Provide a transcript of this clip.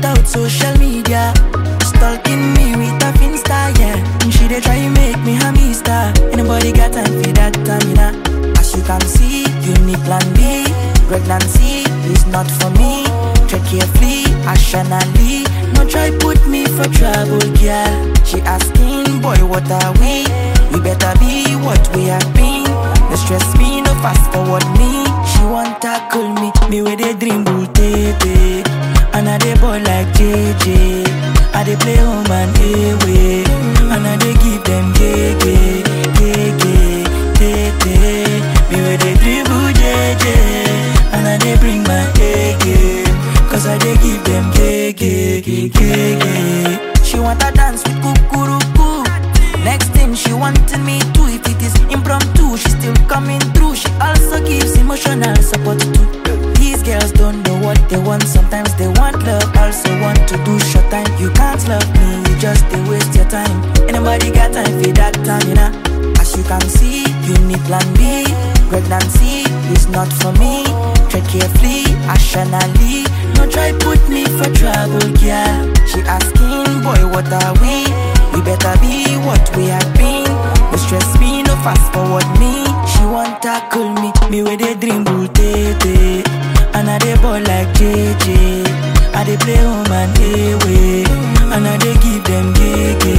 without social media. Stalking me with a Finsta, yeah. And she dey try make me a mister. Anybody got time for that stamina? As you can see, you need plan B. Pregnancy is not for me. Tread carefully, rationally. No try put me for trouble, girl. She asking, boy, what are we? We better be what we have been. No stress me, no fast forward me. She want tackle me with a dream bull tete. And I dey ball like JJ. I dey play home and away. And I dey give them gege, gege, tete. Me with a dribble JJ. And I dey bring my A game. Cause I dey give them gege, gege. She want to dance with kukuruku. Next thing she wanted me to. If it is impromptu, she still coming through. She also gives emotional support too. These girls don't know what they want. Sometimes they want love, also want to do short time. You can't love me, you just they waste your time. Anybody got time for that time, you know? As you can see, you need plan B. Pregnancy is not for me. Tread carefully, rationally. No try put me for trouble, girl. She asking, boy, what are we? We better be what we have been. No stress me, no fast forward me. She want tackle me with a dream bull tete. And I dey ball like JJ. I dey play home and away. And I dey give them gege,